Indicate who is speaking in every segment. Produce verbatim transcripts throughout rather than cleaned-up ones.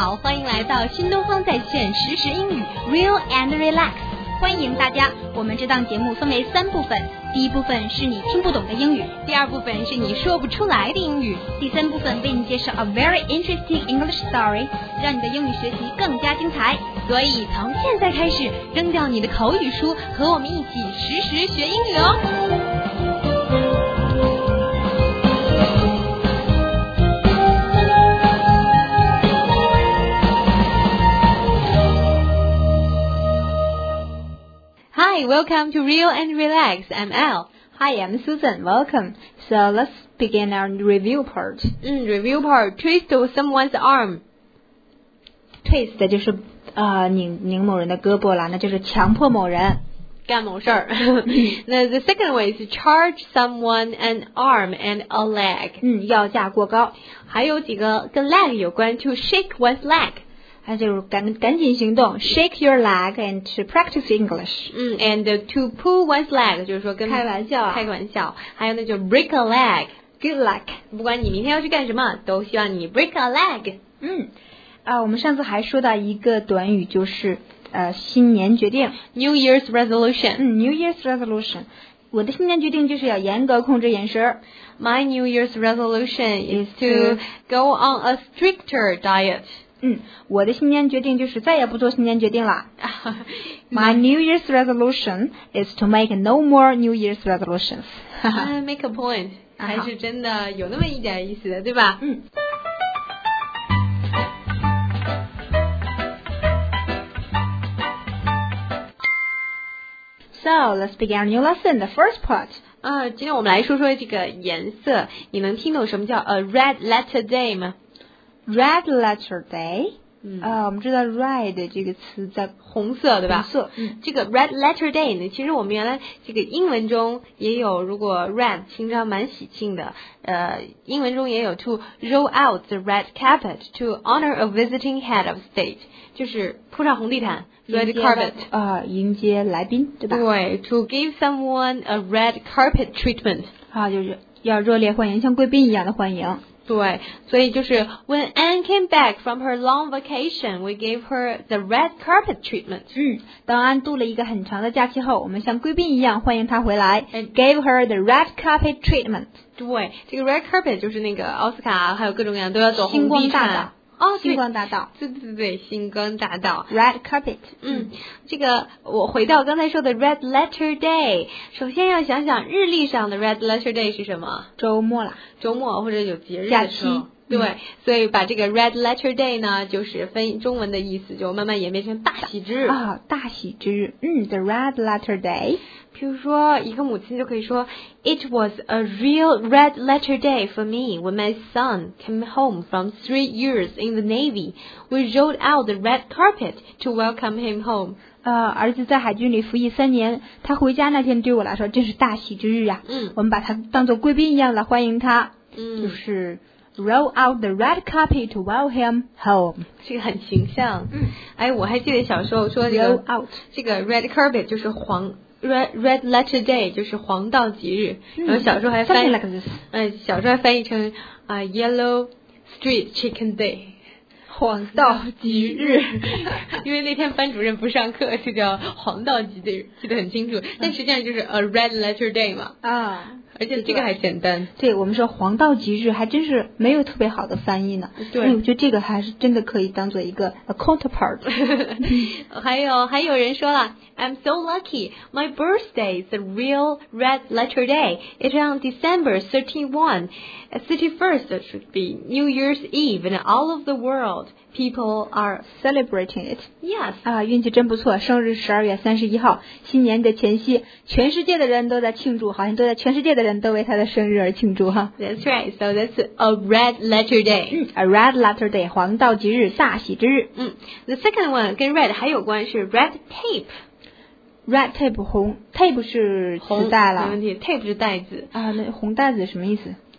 Speaker 1: 好，欢迎来到新东方在线实时英语 Real and Relax， 欢迎大家。我们这档节目分为三部分，第一部分是你听不懂的英语，第二部分是你说不出来的英语，第三部分为你介绍 a very interesting English story， 让你的英语学习更加精彩。所以从现在开始，扔掉你的口语书，和我们一起实时学英语哦。Hi, welcome to Real and Relax. I'm Elle.
Speaker 2: Hi, I'm Susan. Welcome. So let's begin our review part.
Speaker 1: 嗯 review part. Twist someone's arm.
Speaker 2: Twist 就是呃拧拧某人的胳膊了，那就是强迫某人
Speaker 1: 干某事儿。那 the second way is charge someone an arm and a leg.
Speaker 2: 嗯，要价过高。
Speaker 1: 还有几个跟 leg 有关 to shake one's leg.
Speaker 2: 那就是赶赶紧行动 ，shake your leg and to practice English。
Speaker 1: 嗯 ，and to pull one's leg 就是说跟
Speaker 2: 开玩笑、啊，
Speaker 1: 开个玩笑。还有呢，就 break a leg。Good
Speaker 2: luck。
Speaker 1: 不管你明天要去干什么，都希望你 break a leg。
Speaker 2: 嗯，啊，我们上次还说到一个短语，就是呃新年决定
Speaker 1: ，New Year's resolution。
Speaker 2: 嗯 ，New Year's resolution。我的新年决定就是要严格控制饮食。
Speaker 1: My New Year's resolution is to go on a stricter diet。
Speaker 2: 嗯，我的新年决定就是再也不做新年决定了。My New Year's resolution is to make no more New Year's resolutions.
Speaker 1: Make a point， 还是真的有那么一点意思的，对吧？
Speaker 2: 嗯。So let's begin our new lesson. The first part.
Speaker 1: 啊，今天我们来说说这个颜色。你能听懂什么叫 a red letter day 吗
Speaker 2: ？Red letter day，
Speaker 1: 嗯
Speaker 2: 啊，我们知道 red 这个词在
Speaker 1: 红色，对吧？
Speaker 2: 红色，嗯，
Speaker 1: 这个 red letter day 呢，其实我们原来这个英文中也有，如果 red 平常蛮喜庆的，呃，英文中也有 to roll out the red carpet to honor a visiting head of state， 就是铺上红地毯 red carpet
Speaker 2: 啊，迎接来宾，对吧？
Speaker 1: 对 ，to give someone a red carpet treatment，
Speaker 2: 啊，就是要热烈欢迎，像贵宾一样的欢迎。
Speaker 1: 对，所以就是 When Anne came back from her long vacation, we gave her the red carpet treatment.
Speaker 2: 嗯，当安度了一个很长的假期后，我们像贵宾一样欢迎她回来 ，and gave her the red carpet treatment.
Speaker 1: 对，这个 red carpet 就是那个奥斯卡还有各种各样都要走红地毯。哦，
Speaker 2: 星光大道，
Speaker 1: 对对对对，星光大道
Speaker 2: ，red carpet。
Speaker 1: 嗯，这个我回到刚才说的 red letter day， 首先要想想日历上的 red letter day 是什么？
Speaker 2: 周末了，
Speaker 1: 周末或者有节日
Speaker 2: 假期。
Speaker 1: 对、嗯，所以把这个 red letter day 呢，就是分中文的意思，就慢慢演变成大喜之日
Speaker 2: 啊，大喜之日。嗯 ，the red letter day。
Speaker 1: 比如说，一个母亲就可以说 ，It was a real red letter day for me when my son came home from three years in the Navy. We rolled out the red carpet to welcome him home.
Speaker 2: 呃，儿子在海军里服役三年，他回家那天对我来说真是大喜之日啊！
Speaker 1: 嗯，
Speaker 2: 我们把他当作贵宾一样来欢迎他。
Speaker 1: 嗯，
Speaker 2: 就是 roll out the red carpet to welcome him home。
Speaker 1: 这个很形象。
Speaker 2: 嗯，
Speaker 1: 哎，我还记得小时候说这个
Speaker 2: roll out
Speaker 1: 这个 red carpet 就是黄。Red Red Letter Day 就是黄道吉日，
Speaker 2: 嗯、
Speaker 1: 然后小时候还翻译，
Speaker 2: like this.
Speaker 1: 嗯，小时候还翻译成啊、uh, Yellow Street Chicken Day，
Speaker 2: 黄道吉日，
Speaker 1: 因为那天班主任不上课，就叫黄道吉日，记得很清楚。但实际上就是 a Red Letter Day 嘛。
Speaker 2: 啊。
Speaker 1: 而且这个还简单，
Speaker 2: 对我们说黄道吉日还真是没有特别好的翻译呢。
Speaker 1: 对，
Speaker 2: 我觉得这个还是真的可以当做一个 a counterpart。
Speaker 1: 还有还有人说了 ，I'm so lucky, my birthday is a real red letter day. It's on December thirty-first. thirty-first should be New Year's Eve, and all of the world people are
Speaker 2: celebrating it.
Speaker 1: Yes.
Speaker 2: 啊，运气真不错，生日十二月三十一号，新年的前夕，全世界的人都在庆祝，好像都在全世界的人都为他的生日而庆祝哈。
Speaker 1: That's right. So that's a red letter day.
Speaker 2: 嗯 ，a red letter day， 黄道吉日，大喜之日。
Speaker 1: 嗯 ，the second one 跟 red 还有关是 red tape。red
Speaker 2: tape 红 tape 是磁带了，
Speaker 1: 没问题。tape 是带子
Speaker 2: 啊，那红带子什么意思？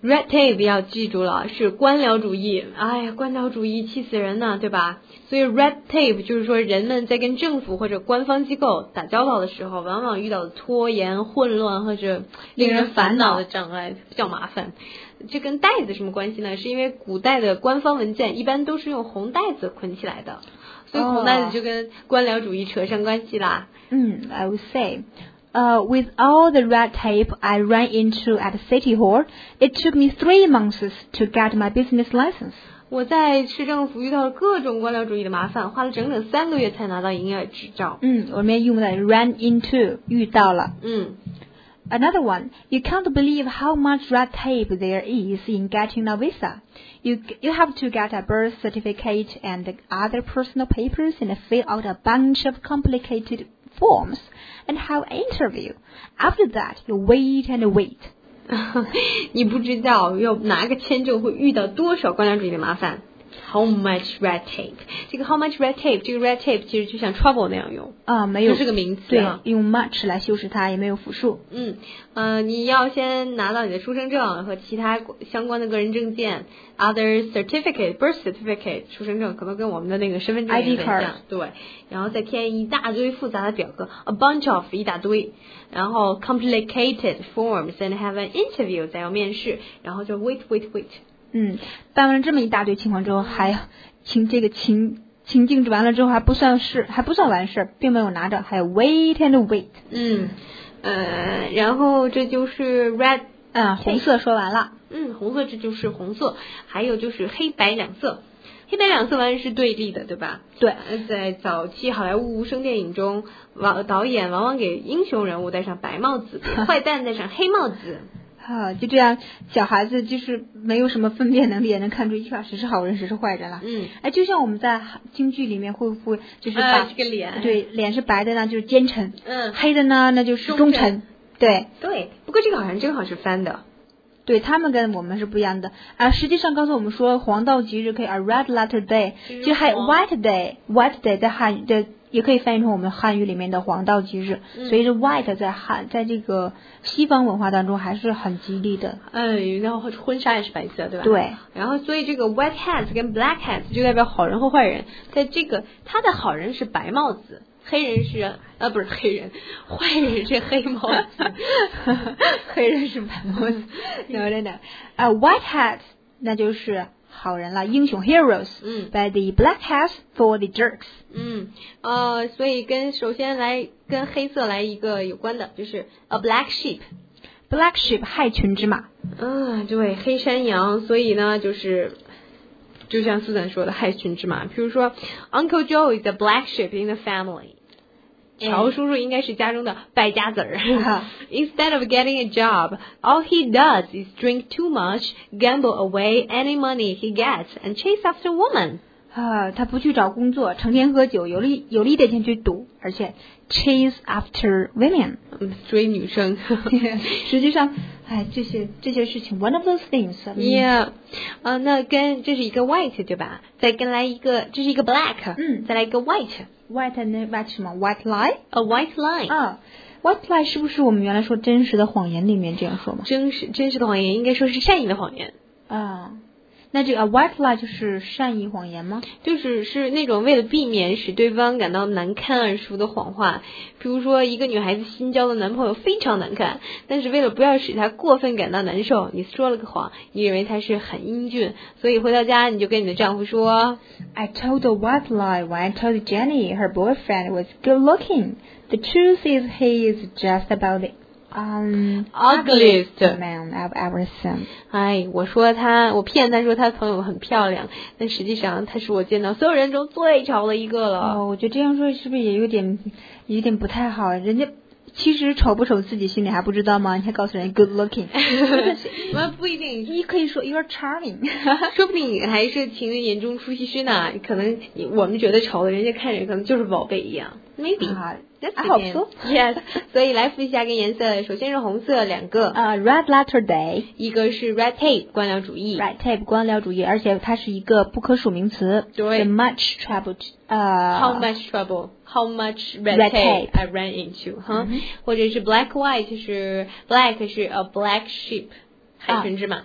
Speaker 3: Red tape 要记住了，是官僚主义。哎呀，官僚主义气死人呢，对吧？所以 red tape 就是说人们在跟政府或者官方机构打交道的时候，往往遇到的拖延、混乱或者令人烦恼的障碍，比较麻烦。这跟带子什么关系呢？是因为古代的官方文件一般都是用红带子捆起来的，所以红带子就跟官僚主义扯上关系啦。
Speaker 2: 嗯、oh. I would say.Uh, with all the red tape I ran into at City Hall, it took me three months to get my business license.
Speaker 3: 我在市政府遇到了各种官僚主义的麻烦，花了整整三个月才拿到营业执照。
Speaker 2: 嗯，我们用的 ran into 遇到了。
Speaker 3: 嗯。
Speaker 2: Another one, you can't believe how much red tape there is in getting a visa. You you have to get a birth certificate and other personal papers and fill out a bunch of complicated forms and have an interview. After that, you wait and wait.
Speaker 3: 你不知道要拿个签证会遇到多少官僚主义的麻烦。How much red tape？ 这个 how much red tape？ 这个 red tape 其实就像 trouble 那样用
Speaker 2: 啊，没有，
Speaker 3: 这是个名词、啊，
Speaker 2: 对，用 much 来修饰它，也没有复数。
Speaker 3: 嗯，呃，你要先拿到你的出生证和其他相关的个人证件 ，other certificate、birth certificate， 出生证可能跟我们的那个身份证也很像，对，然后再填一大堆复杂的表格 ，a bunch of 一大堆，然后 complicated forms and have an interview， 再要面试，然后就 wait wait wait。
Speaker 2: 嗯，办完了这么一大堆情况之后，还情这个情情境完了之后还不算是还不算完事，并没有拿着，还有 wait and wait。
Speaker 3: 嗯，呃，然后这就是 red，
Speaker 2: 嗯，红色说完了。
Speaker 3: 嗯，红色这就是红色，还有就是黑白两色。黑白两色完全是对立的，对吧？
Speaker 2: 对，
Speaker 3: 在早期好莱坞无声电影中，往导演往往给英雄人物戴上白帽子，给坏蛋戴上黑帽子。
Speaker 2: 啊，就这样，小孩子就是没有什么分辨能力，也能看出一看谁是好人谁是坏人了。
Speaker 3: 嗯，
Speaker 2: 哎，就像我们在京剧里面会不会就是把、
Speaker 3: 呃、这个脸，
Speaker 2: 对，脸是白的呢，就是奸臣；
Speaker 3: 嗯，
Speaker 2: 黑的呢，那就是忠臣。对
Speaker 3: 对，不过这个好像正好是翻的。
Speaker 2: 对，他们跟我们是不一样的啊。实际上告诉我们说，黄道吉日可以 a red letter day， 就还有 white day，white day 在汉语的也可以翻译成我们汉语里面的黄道吉日。嗯、所以这 white 在汉在这个西方文化当中还是很吉利的。
Speaker 3: 嗯，然后婚纱也是白色，对吧？
Speaker 2: 对。
Speaker 3: 然后所以这个 white hats 跟 black hats 就代表好人和坏人，在这个他的好人是白帽子。黑人是啊，不是黑人，坏人是黑帽子，
Speaker 2: 黑人是白帽子。no no no， 啊、uh, ，white hat 那就是好人了，英雄 heroes。嗯 ，by the black hats for the jerks。
Speaker 3: 嗯，呃，所以跟首先来跟黑色来一个有关的，就是 a black sheep。black
Speaker 2: sheep 害群之马。
Speaker 3: 嗯，对，黑山羊，所以呢就是。就像苏珊说的害群之马，比如说 Uncle Joe is a black sheep in the family， 乔叔叔应该是家中的败家子儿。Instead of getting a job, all he does is drink too much, gamble away any money he gets, and chase after women。
Speaker 2: 啊，他不去找工作，成天喝酒，有利有利的钱去赌，而且 chase after women，
Speaker 3: 追女生。
Speaker 2: 实际上，哎，这些这些事情 ，one of those things。Yeah，
Speaker 3: 啊，那跟这是一个 white 对吧？再跟来一个，这是一个 black， 嗯，再来一个 white。white
Speaker 2: 那 white 什么 ？white lie？A
Speaker 3: white lie。
Speaker 2: 啊 ，white lie 是不是我们原来说真实的谎言里面这样说吗？
Speaker 3: 真实真实的谎言应该说是善意的谎言。
Speaker 2: 啊。那这个 white lie 就是善意谎言吗？
Speaker 3: 就是是那种为了避免使对方感到难堪而说的谎话。比如说一个女孩子新交的男朋友非常难看，但是为了不要使她过分感到难受，你说了个谎，你认为他是很英俊，所以回到家你就跟你的丈夫说
Speaker 2: I told a white lie when I told Jenny her boyfriend was good looking. The truth is he is just about the...Um,
Speaker 3: ugliest
Speaker 2: man I've ever seen.
Speaker 3: 哎，我说他，我骗他说他朋友很漂亮，但实际上他是我见到所有人中最丑的一个了。
Speaker 2: 哦，我觉得这样说是不是也有点，有点不太好？人家其实丑不丑自己心里还不知道吗？你还告诉人 good looking，
Speaker 3: 那不一定，
Speaker 2: 你可以说 you're charming，
Speaker 3: 说不定还是情人眼中出西施呢。可能我们觉得丑的，人家看着可能就是宝贝一样。Maybe。
Speaker 2: I hope so.
Speaker 3: Yes. 所以来复习一下跟颜色，首先是红色两个，
Speaker 2: 啊、uh, ，red letter day，
Speaker 3: 一个是 red tape 官僚主义
Speaker 2: ，red tape 官僚主义，而且它是一个不可数名词。
Speaker 3: 对
Speaker 2: ，the much trouble， 呃、
Speaker 3: uh, ，how much trouble, how much red,
Speaker 2: red
Speaker 3: tape,
Speaker 2: tape
Speaker 3: I ran into， 哈、
Speaker 2: 嗯，
Speaker 3: 或者是 black white 是 black 是 a black sheep 害群之马。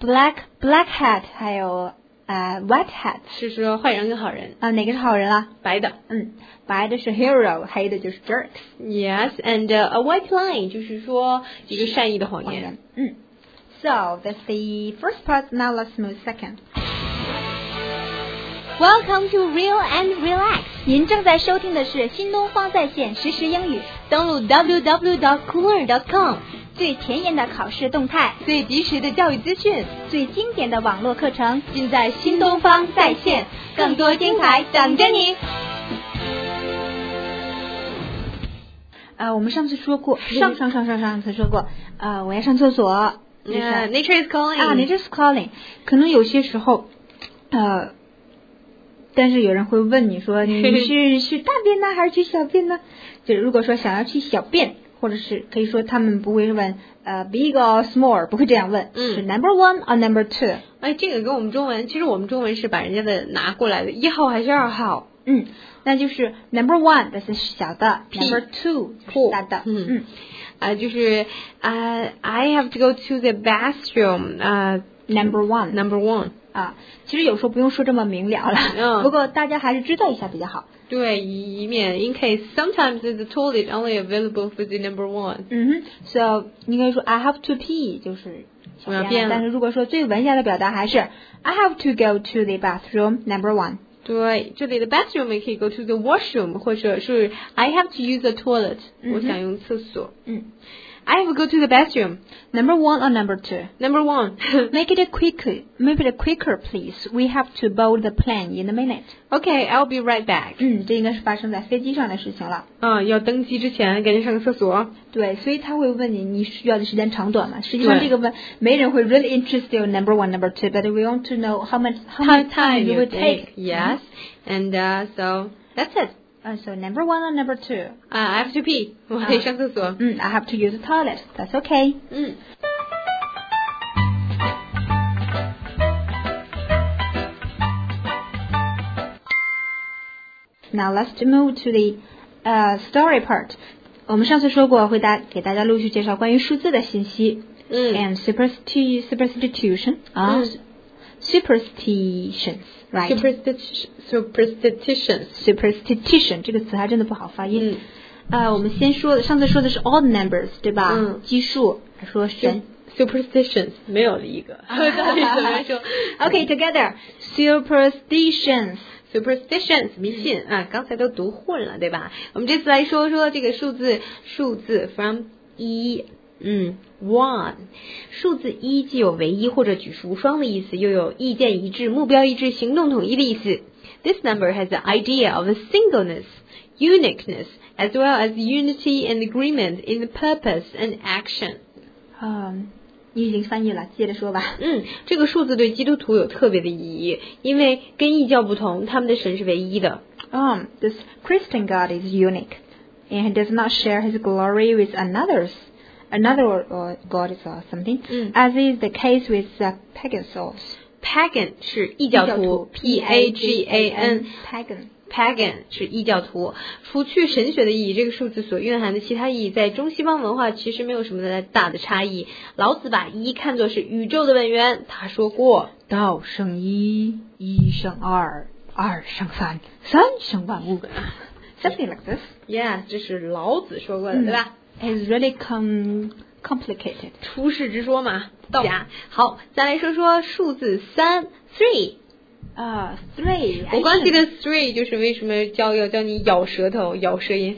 Speaker 2: black black hat 还有呃 white hat
Speaker 3: 是说坏人跟好人
Speaker 2: 啊，哪个是好人啊？
Speaker 3: 白的。
Speaker 2: 嗯，白的是 hero， 黑的就是 jerks。
Speaker 3: Yes, and、uh, a white lie 就是说一个善意的谎言。
Speaker 2: 嗯 So that's the first part. Now let's move second.
Speaker 1: Welcome to Real and Relax。
Speaker 2: 您正在收听的是新东方在线实时英语，
Speaker 1: 登录 double-u double-u double-u dot cooler dot com，
Speaker 2: 最前沿的考试动态，
Speaker 1: 最及时的教育资讯，
Speaker 2: 最经典的网络课程，
Speaker 1: 尽在新东方在线，更多精彩等着你。
Speaker 2: 呃，我们上次说过，上上上上上次说过，呃，我要上厕所。
Speaker 3: Yeah, nature is calling.
Speaker 2: 啊 ，nature is calling。可能有些时候，呃，但是有人会问你说，你是去大便呢，还是去小便呢？就是如果说想要去小便，或者是可以说他们不会问呃 big or small， 不会这样问，
Speaker 3: 嗯，
Speaker 2: 是 number one or number two。
Speaker 3: 哎，这个跟我们中文，其实我们中文是把人家的拿过来的，一号还是二号？
Speaker 2: 嗯，那就是 number one， 这是小的 ，number two 是大的，
Speaker 3: 嗯
Speaker 2: 嗯。
Speaker 3: 啊，就是啊、uh, ，I have to go to the bathroom， 啊、
Speaker 2: uh, ，number one，number
Speaker 3: one，
Speaker 2: 啊，其实有时候不用说这么明了了，
Speaker 3: 嗯，
Speaker 2: 不过大家还是知道一下比较好。
Speaker 3: 对，以免 in case sometimes the toilet only available for the number one。
Speaker 2: 嗯哼 ，so 你可以说 I have to pee， 就是小便，
Speaker 3: 便了，
Speaker 2: 但是如果说最文雅的表达还是 I have to go to the bathroom number one。
Speaker 3: 对，这里的 bathroom 也可以 go to the washroom， 或者是 I have to use the toilet，、嗯、我想用厕所。
Speaker 2: 嗯
Speaker 3: I have to go to the bathroom.
Speaker 2: Number one or number two?
Speaker 3: Number one.
Speaker 2: Make it a quicker, make it a quicker, please. We have to board the plane in a minute.
Speaker 3: Okay, I'll be right back.
Speaker 2: 嗯，这应该是发生在飞机上的事情了。
Speaker 3: 啊，要登机之前赶紧上个厕所。
Speaker 2: 对，所以他会问你，你需要的时间长短嘛？实际上这个问没人会 really interested in number one, number two, but we want to know how much how much time you will take.
Speaker 3: Yes, and uh, so that's it.
Speaker 2: Uh, so number one or number two?
Speaker 3: Uh, I have to pee. 我得上厕所。
Speaker 2: 嗯 I have to use the toilet. That's okay.
Speaker 3: 嗯。
Speaker 2: Now let's move to the uh, story part. 我们上次说过会大给大家陆续介绍关于数字的信息。
Speaker 3: 嗯。
Speaker 2: And supersti superstition 啊、uh, 、嗯、superstitions, right?
Speaker 3: Superstition, superstitions,
Speaker 2: superstition 这个词还真的不好发音。
Speaker 3: 嗯。
Speaker 2: 呃，我们先说上次说的是 odd numbers 对吧？
Speaker 3: 嗯。
Speaker 2: 奇数，说神。
Speaker 3: Superstitions 没有了一个。到底怎么说
Speaker 2: ？Okay, together. Superstitions.
Speaker 3: Superstitions 迷信啊，刚才都读混了，对吧？我们这次来说说这个数字，数字 from 一，嗯 one， 数字一既有唯一或者举数无双的意思，又有意见一致、目标一致、行动统一的意思。This number has the idea of a singleness, uniqueness, as well as unity and agreement in the purpose and action.
Speaker 2: 嗯。你已经翻译了，接着说吧。
Speaker 3: 嗯，这个数字对基督徒有特别的意义，因为跟异教不同，他们的神是唯一的。
Speaker 2: Um, this Christian God is unique, and he does not share his glory with another's, another or God or something,
Speaker 3: 嗯
Speaker 2: as is the case with the pagan souls.
Speaker 3: Pagan 是异教徒 ，P A G A N
Speaker 2: pagan。Pagan
Speaker 3: 是异教徒，除去神学的意义，这个数字所蕴含的其他意义，在中西方文化其实没有什么大的差异。老子把一看作是宇宙的本源，他说过：
Speaker 2: 道生一，一生二，二生三，三生万物。Something like this.
Speaker 3: Yeah， 这是老子说过的，嗯、对吧
Speaker 2: ？It's really com complicated.
Speaker 3: 出世之说嘛，道家。好，再来说说数字三 ，three。
Speaker 2: 啊、uh, ，three，
Speaker 3: 我光记得 three 就是为什么教要教你咬舌头、咬舌音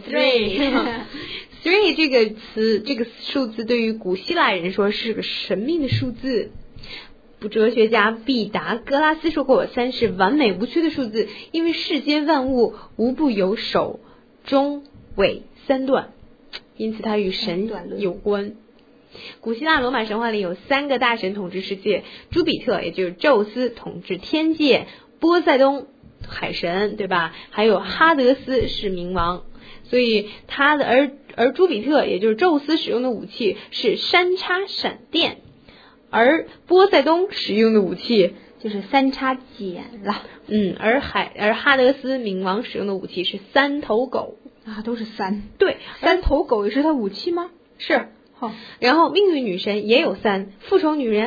Speaker 3: three。three 这个词，这个数字对于古希腊人说是个神秘的数字。哲学家毕达哥拉斯说过，三是完美无缺的数字，因为世间万物无不有首、中、尾三段，因此它与神有关。古希腊罗马神话里有三个大神统治世界，朱比特也就是宙斯统治天界，波塞冬海神对吧？还有哈德斯是冥王，所以他的而而朱比特也就是宙斯使用的武器是三叉闪电，而波塞冬使用的武器
Speaker 2: 就是三叉戟了。
Speaker 3: 嗯，而海而哈德斯冥王使用的武器是三头狗
Speaker 2: 啊，都是三。
Speaker 3: 对，
Speaker 2: 三头狗也是他武器吗？
Speaker 3: 是。然后命运女神也有三，复仇女人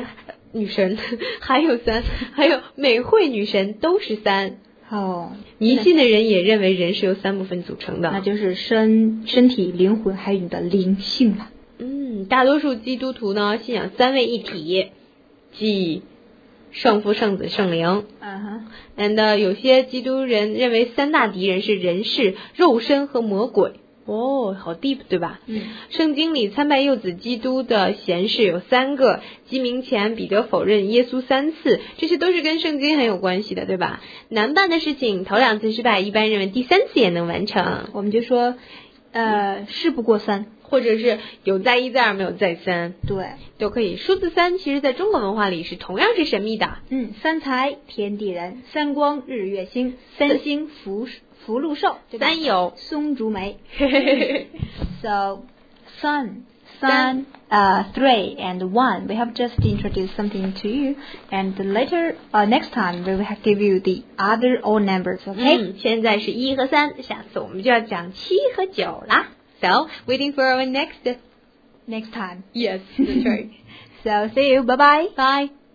Speaker 3: 女神还有三，还有美惠女神都是三。
Speaker 2: 哦，
Speaker 3: 迷信的人也认为人是由三部分组成的，
Speaker 2: 那就是身身体、灵魂还有你的灵性了。
Speaker 3: 嗯，大多数基督徒呢信仰三位一体，即圣父、圣子、圣灵。
Speaker 2: 嗯哼。
Speaker 3: and 有些基督人认为三大敌人是人世、肉身和魔鬼。哦，好 deep 对吧？
Speaker 2: 嗯。
Speaker 3: 圣经里参拜幼子基督的贤士有三个，鸡鸣前彼得否认耶稣三次，这些都是跟圣经很有关系的，对吧？难办的事情头两次失败，一般认为第三次也能完成。
Speaker 2: 我们就说，呃，事不过三，
Speaker 3: 或者是有再一再二没有再三，
Speaker 2: 对，
Speaker 3: 都可以。数字三其实在中国文化里是同样是神秘的。
Speaker 2: 嗯，三才天地人，三光日月星，三星福福禄寿，
Speaker 3: 三有
Speaker 2: 松竹梅。So sun, sun, uh, three and one. We have just introduced something to you, and later, uh, next time we will give you the other odd numbers. Okay?
Speaker 3: 嗯，现在是一和三，下次我们就要讲七和九啦。So, waiting for our next
Speaker 2: next time.
Speaker 3: Yes, that's right.
Speaker 2: So see you. Bye bye.
Speaker 3: Bye.